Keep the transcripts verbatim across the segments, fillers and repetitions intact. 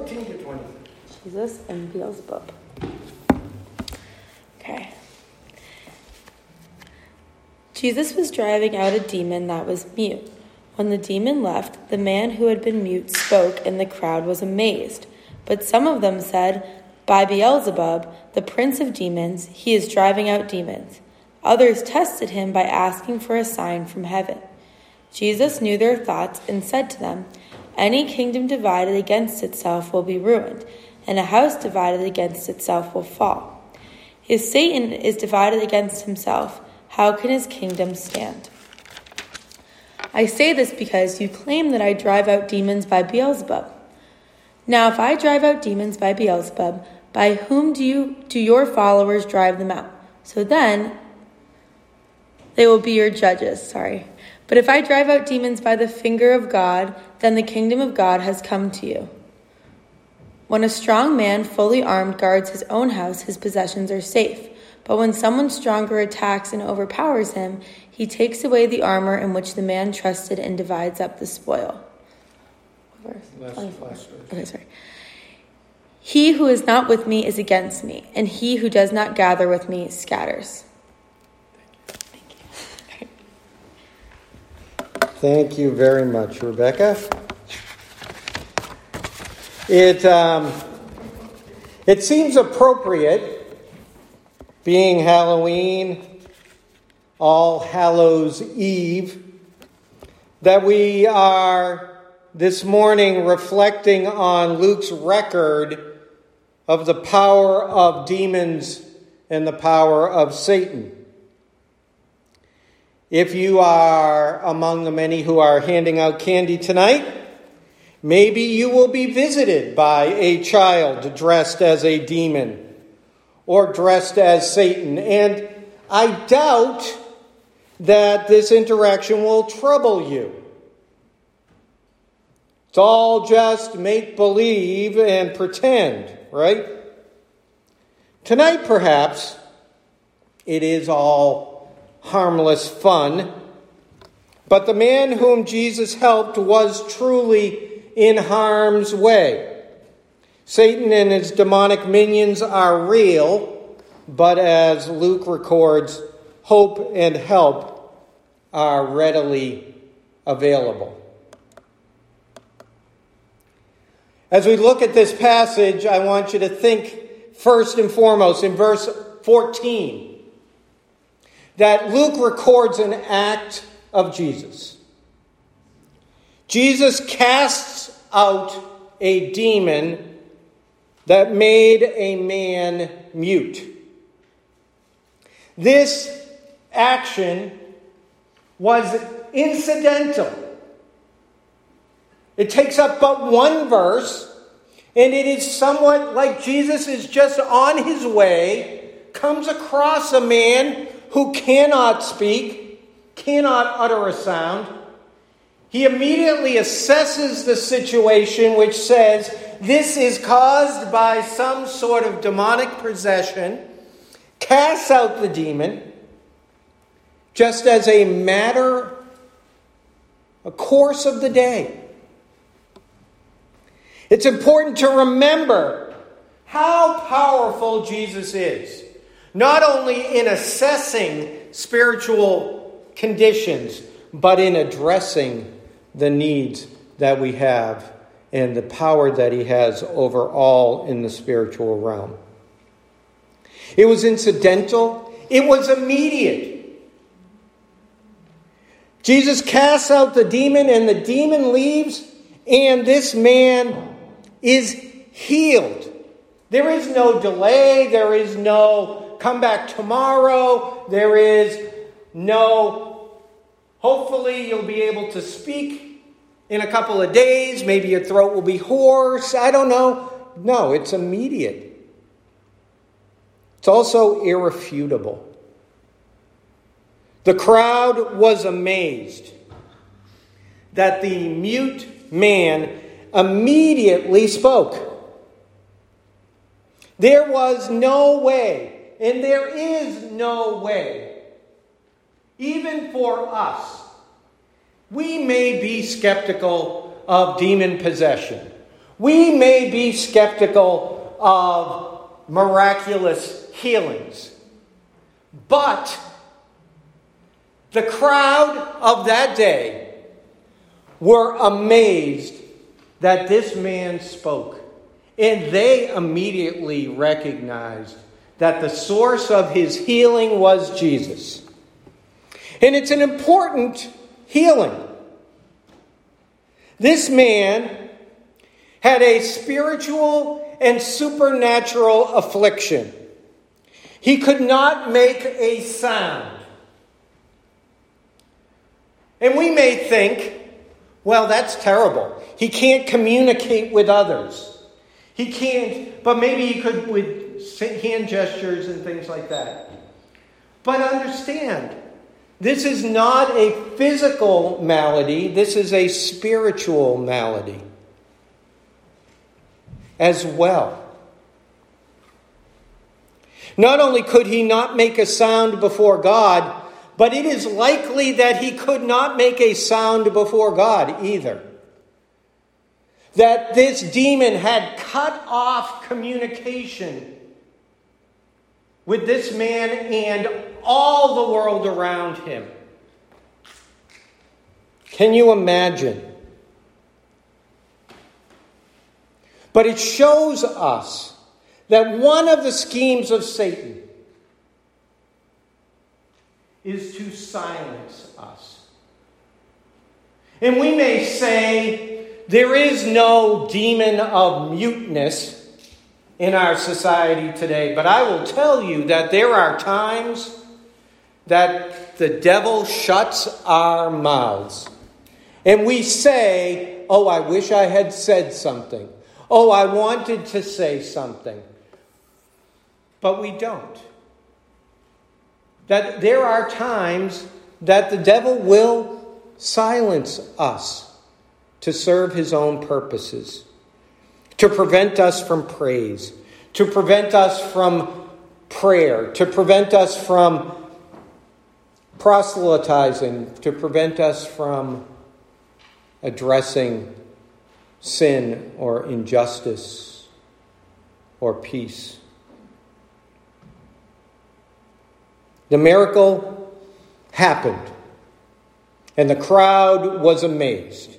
fifteen to twenty. Jesus and Beelzebub. Okay. Jesus was driving out a demon that was mute. When the demon left, the man who had been mute spoke, and the crowd was amazed. But some of them said, "By Beelzebub, the prince of demons, he is driving out demons." Others tested him by asking for a sign from heaven. Jesus knew their thoughts and said to them, "Any kingdom divided against itself will be ruined, and a house divided against itself will fall. If Satan is divided against himself, how can his kingdom stand? I say this because you claim that I drive out demons by Beelzebub. Now, if I drive out demons by Beelzebub, by whom do you do your followers drive them out? So then they will be your judges." Sorry. "But if I drive out demons by the finger of God, then the kingdom of God has come to you. When a strong man, fully armed, guards his own house, his possessions are safe. But when someone stronger attacks and overpowers him, he takes away the armor in which the man trusted and divides up the spoil." Last, last verse. Okay, sorry. "He who is not with me is against me, and he who does not gather with me scatters." Thank you. Thank you very much, Rebecca. It um, it seems appropriate, being Halloween, All Hallows Eve, that we are this morning reflecting on Luke's record of the power of demons and the power of Satan. If you are among the many who are handing out candy tonight, maybe you will be visited by a child dressed as a demon or dressed as Satan. And I doubt that this interaction will trouble you. It's all just make-believe and pretend, right? Tonight, perhaps, it is all harmless fun. But the man whom Jesus helped was truly in harm's way. Satan and his demonic minions are real, but as Luke records, hope and help are readily available. As we look at this passage, I want you to think first and foremost in verse fourteen that Luke records an act of Jesus. Jesus casts out a demon that made a man mute. This action was incidental. It takes up but one verse, and it is somewhat like Jesus is just on his way, comes across a man who cannot speak, cannot utter a sound. He immediately assesses the situation, which says this is caused by some sort of demonic possession, casts out the demon, just as a matter, a course of the day. It's important to remember how powerful Jesus is, not only in assessing spiritual conditions, but in addressing the needs that we have and the power that he has over all in the spiritual realm. It was incidental. It was immediate. Jesus casts out the demon, and the demon leaves, and this man is healed. There is no delay. There is no come back tomorrow. There is no, hopefully you'll be able to speak in a couple of days. Maybe your throat will be hoarse. I don't know. No, it's immediate. It's also irrefutable. The crowd was amazed that the mute man immediately spoke. There was no way, and there is no way, even for us. We may be skeptical of demon possession. We may be skeptical of miraculous healings, but the crowd of that day were amazed that this man spoke. And they immediately recognized that the source of his healing was Jesus. And it's an important healing. This man had a spiritual and supernatural affliction. He could not make a sound. And we may think, well, that's terrible. He can't communicate with others. He can't, but maybe he could with hand gestures and things like that. But understand, this is not a physical malady. This is a spiritual malady as well. Not only could he not make a sound before God, but it is likely that he could not make a sound before God either. That this demon had cut off communication with this man and all the world around him. Can you imagine? But it shows us that one of the schemes of Satan is to silence us. And we may say there is no demon of muteness in our society today, but I will tell you that there are times that the devil shuts our mouths. And we say, oh, I wish I had said something. Oh, I wanted to say something. But we don't. That there are times that the devil will silence us to serve his own purposes, to prevent us from praise, to prevent us from prayer, to prevent us from proselytizing, to prevent us from addressing sin or injustice or peace. The miracle happened, and the crowd was amazed.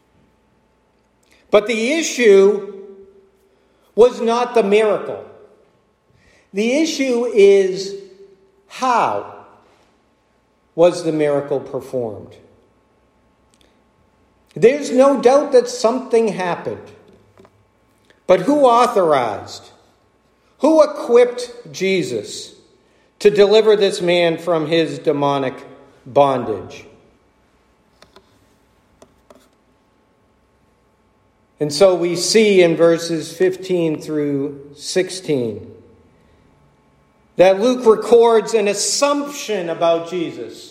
But the issue was not the miracle. The issue is how was the miracle performed? There's no doubt that something happened. But who authorized, who equipped Jesus to deliver this man from his demonic bondage? And so we see in verses fifteen through sixteen that Luke records an assumption about Jesus.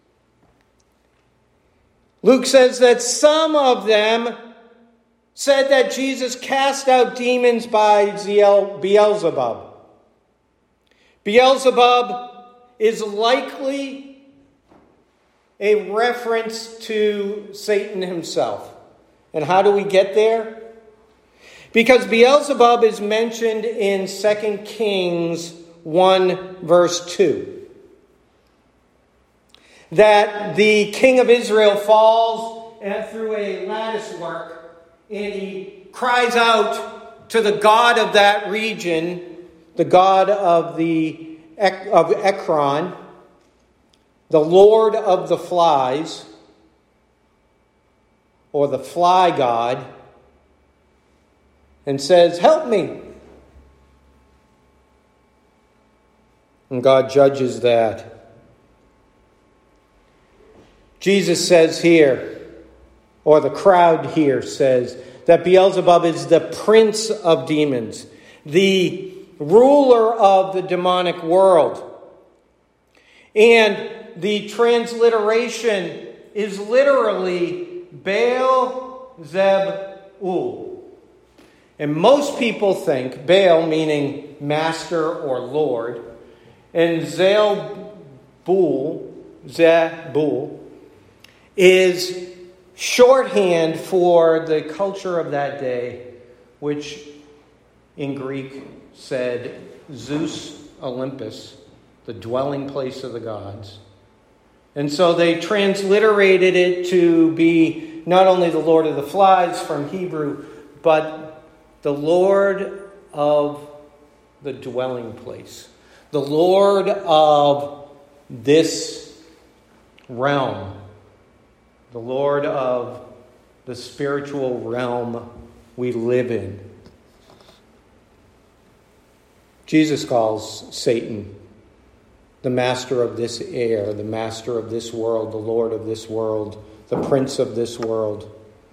Luke says that some of them said that Jesus cast out demons by Beelzebub. Beelzebub is likely a reference to Satan himself. And how do we get there? Because Beelzebub is mentioned in Second Kings one, verse two. That the king of Israel falls through a lattice work and he cries out to the god of that region, the god of the of Ekron, the lord of the flies, or the fly god, and says, "Help me." And God judges that. Jesus says here, or the crowd here says, that Beelzebub is the prince of demons, the ruler of the demonic world. And the transliteration is literally Baal Zebul. And most people think Baal meaning master or lord, and Zebul, Zebul, is shorthand for the culture of that day which in Greek said Zeus Olympus, the dwelling place of the gods. And so they transliterated it to be not only the Lord of the Flies from Hebrew, but the Lord of the dwelling place. The Lord of this realm. The Lord of the spiritual realm we live in. Jesus calls Satan the master of this air, the master of this world, the Lord of this world, the prince of this world.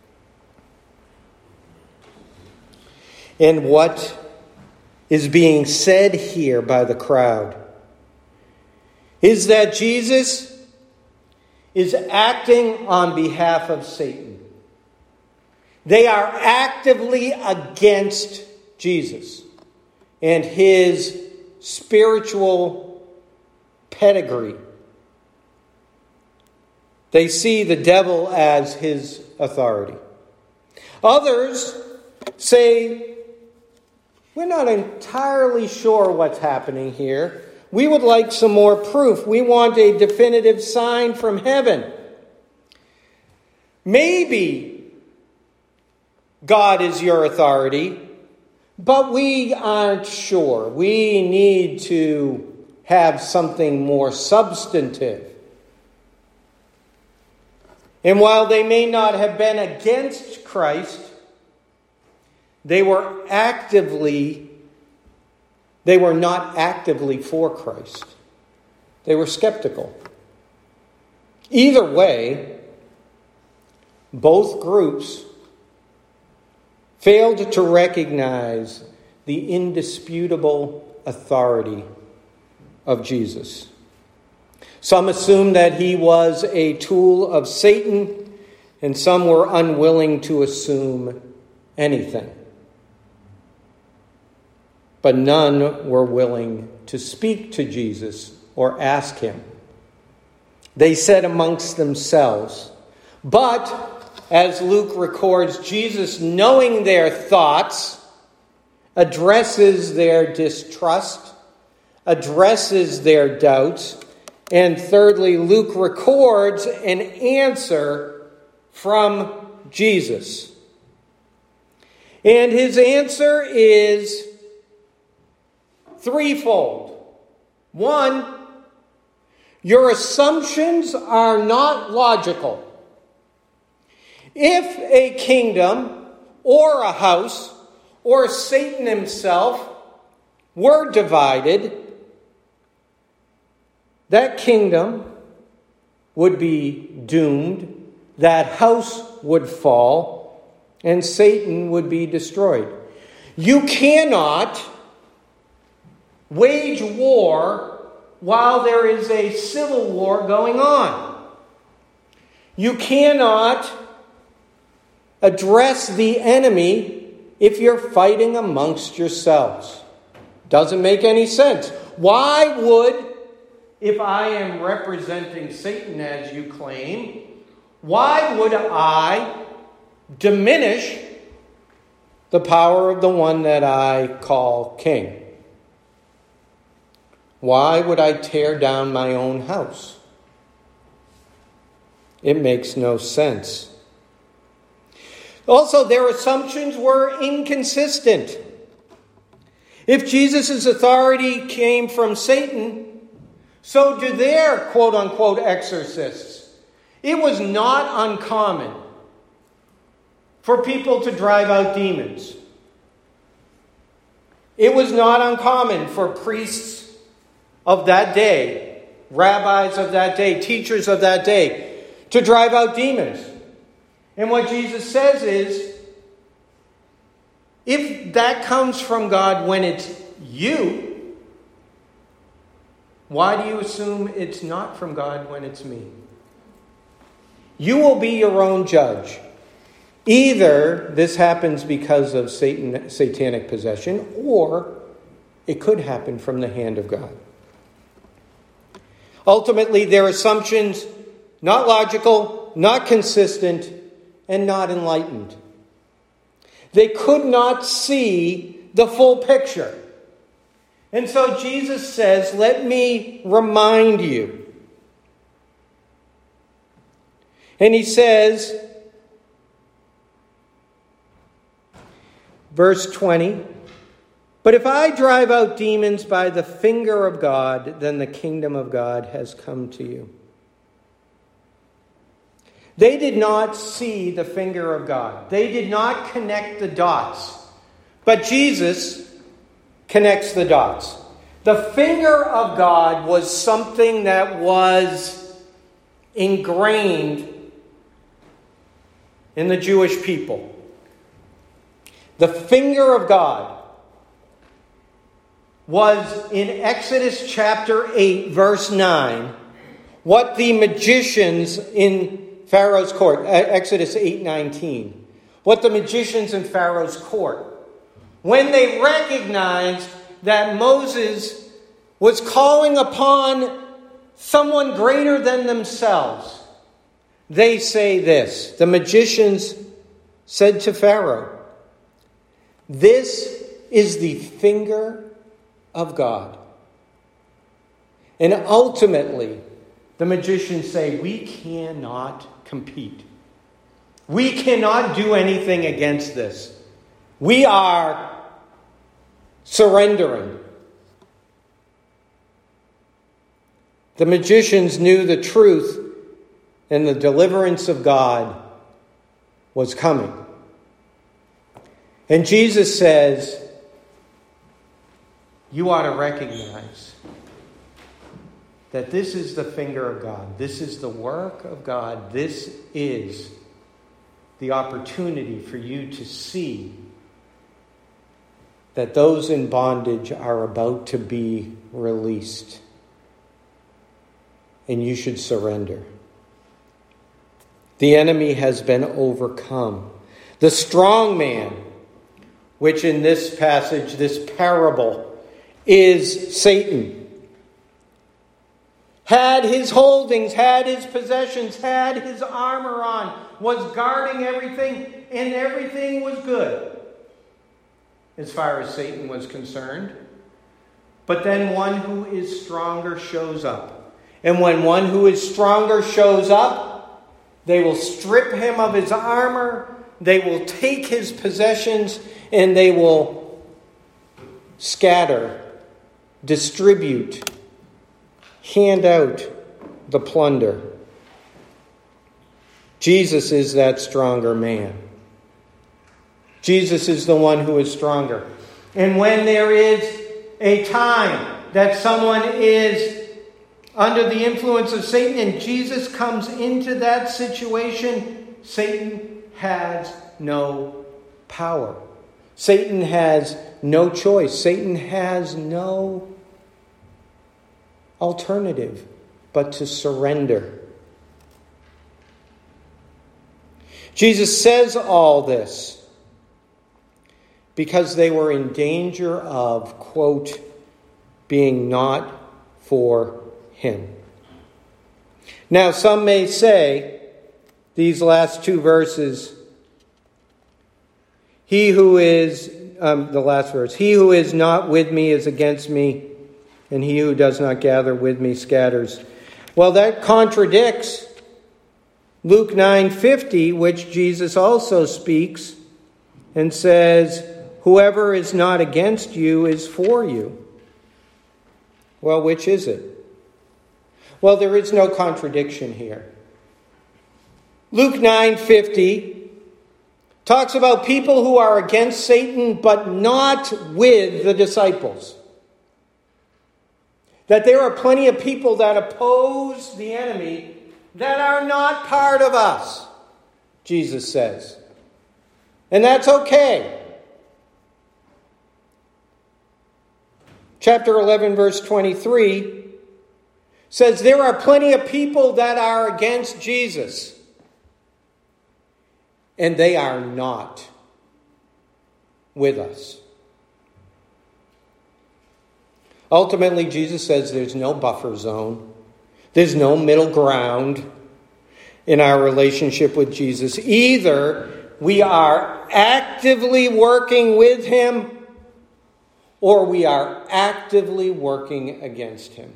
And what is being said here by the crowd is that Jesus is acting on behalf of Satan. They are actively against Jesus and his spiritual pedigree. They see the devil as his authority. Others say, we're not entirely sure what's happening here. We would like some more proof. We want a definitive sign from heaven. Maybe God is your authority, but we aren't sure. We need to have something more substantive. And while they may not have been against Christ, they were actively, they were not actively for Christ. They were skeptical. Either way, both groups failed to recognize the indisputable authority of Jesus. Some assumed that he was a tool of Satan, and some were unwilling to assume anything. But none were willing to speak to Jesus or ask him. They said amongst themselves, but as Luke records, Jesus, knowing their thoughts, addresses their distrust, addresses their doubts, and thirdly, Luke records an answer from Jesus. And his answer is threefold. One, your assumptions are not logical. If a kingdom or a house or Satan himself were divided, that kingdom would be doomed, that house would fall, and Satan would be destroyed. You cannot wage war while there is a civil war going on. You cannot address the enemy if you're fighting amongst yourselves. Doesn't make any sense. Why would, if I am representing Satan as you claim, why would I diminish the power of the one that I call king? Why would I tear down my own house? It makes no sense. Also, their assumptions were inconsistent. If Jesus' authority came from Satan, so do their quote-unquote exorcists. It was not uncommon for people to drive out demons. It was not uncommon for priests of that day, rabbis of that day, teachers of that day, to drive out demons. And what Jesus says is, if that comes from God when it's you, why do you assume it's not from God when it's me? You will be your own judge. Either this happens because of Satan, satanic possession, or it could happen from the hand of God. Ultimately, their assumptions, not logical, not consistent, and not enlightened. They could not see the full picture. And so Jesus says, let me remind you. And he says, verse twenty, but if I drive out demons by the finger of God, then the kingdom of God has come to you. They did not see the finger of God. They did not connect the dots. But Jesus connects the dots. The finger of God was something that was ingrained in the Jewish people. The finger of God was in Exodus chapter eight, verse nine, what the magicians in Pharaoh's court, Exodus eight nineteen, what the magicians in Pharaoh's court, when they recognized that Moses was calling upon someone greater than themselves, they say this. The magicians said to Pharaoh, this is the finger of God. And ultimately, the magicians say, we cannot compete. We cannot do anything against this. We are surrendering. The magicians knew the truth, and the deliverance of God was coming. And Jesus says, you ought to recognize that this is the finger of God. This is the work of God. This is the opportunity for you to see that those in bondage are about to be released. And you should surrender. The enemy has been overcome. The strong man, which in this passage, this parable, is Satan, had his holdings, had his possessions, had his armor on, was guarding everything, and everything was good as far as Satan was concerned. But then one who is stronger shows up. And when one who is stronger shows up, they will strip him of his armor, they will take his possessions, and they will scatter, distribute, hand out the plunder. Jesus is that stronger man. Jesus is the one who is stronger. And when there is a time that someone is under the influence of Satan and Jesus comes into that situation, Satan has no power. Satan has no choice. Satan has no alternative but to surrender. Jesus says all this because they were in danger of, quote, being not for him. Now, some may say, these last two verses, he who is, um, the last verse, he who is not with me is against me, and he who does not gather with me scatters. Well, that contradicts Luke nine fifty, which Jesus also speaks and says, whoever is not against you is for you. Well, which is it? Well, there is no contradiction here. Luke nine fifty talks about people who are against Satan but not with the disciples. That there are plenty of people that oppose the enemy that are not part of us, Jesus says. And that's okay. Chapter eleven, verse twenty-three says there are plenty of people that are against Jesus. And they are not with us. Ultimately, Jesus says there's no buffer zone. There's no middle ground in our relationship with Jesus. Either we are actively working with him, or we are actively working against him.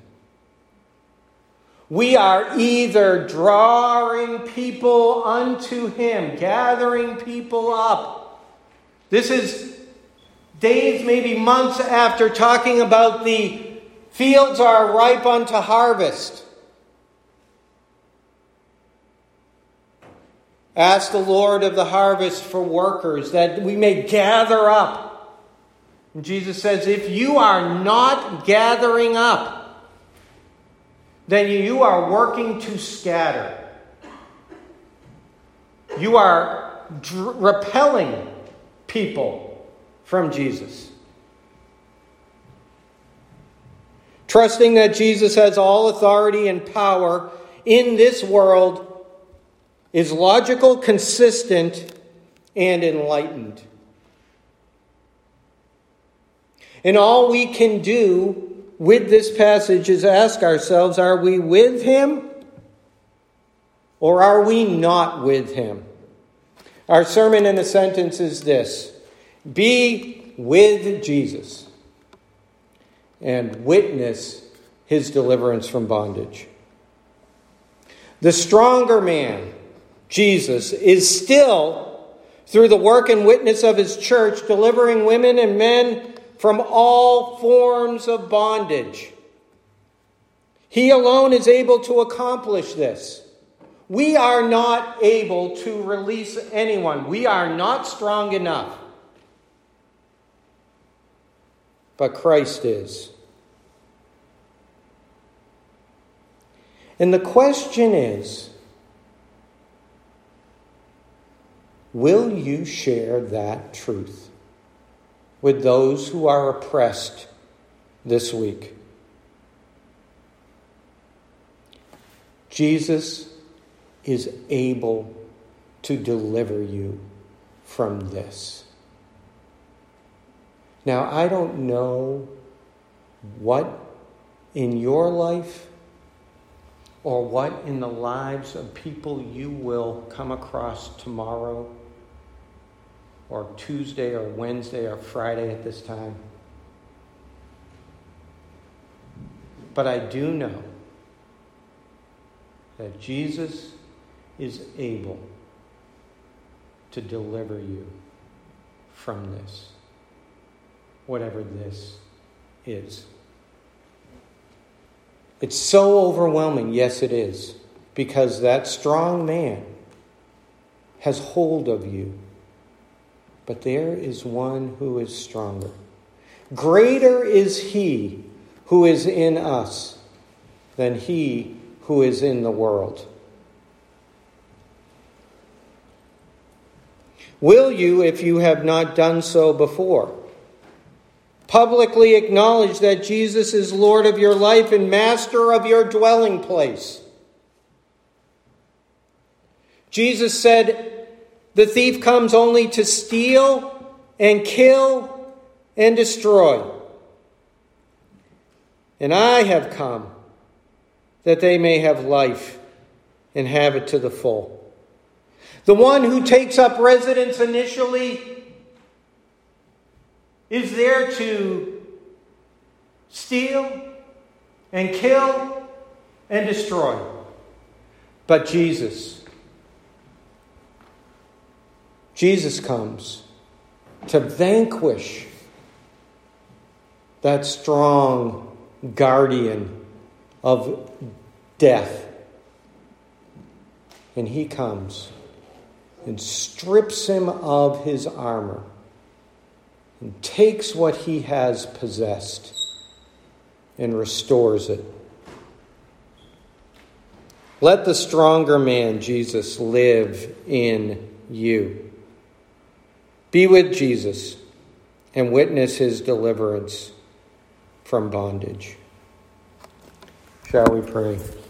We are either drawing people unto him, gathering people up. This is days, maybe months after talking about the fields are ripe unto harvest. Ask the Lord of the harvest for workers that we may gather up. And Jesus says, if you are not gathering up, then you are working to scatter. You are dr- repelling people from Jesus. Trusting that Jesus has all authority and power in this world is logical, consistent, and enlightened. And all we can do with this passage is ask ourselves, are we with him or are we not with him? Our sermon in a sentence is this: be with Jesus and witness his deliverance from bondage. The stronger man, Jesus, is still, through the work and witness of his church, delivering women and men from all forms of bondage. He alone is able to accomplish this. We are not able to release anyone. We are not strong enough. But Christ is. And the question is, will you share that truth with those who are oppressed this week? Jesus is able to deliver you from this. Now, I don't know what in your life or what in the lives of people you will come across tomorrow or Tuesday or Wednesday or Friday at this time. But I do know that Jesus is able to deliver you from this, whatever this is. It's so overwhelming, yes it is, because that strong man has hold of you. But there is one who is stronger. Greater is he who is in us than he who is in the world. Will you, if you have not done so before, publicly acknowledge that Jesus is Lord of your life and master of your dwelling place? Jesus said, the thief comes only to steal and kill and destroy. And I have come that they may have life and have it to the full. The one who takes up residence initially is there to steal and kill and destroy. But Jesus, Jesus comes to vanquish that strong guardian of death. And he comes and strips him of his armor and takes what he has possessed and restores it. Let the stronger man, Jesus, live in you. Be with Jesus and witness his deliverance from bondage. Shall we pray?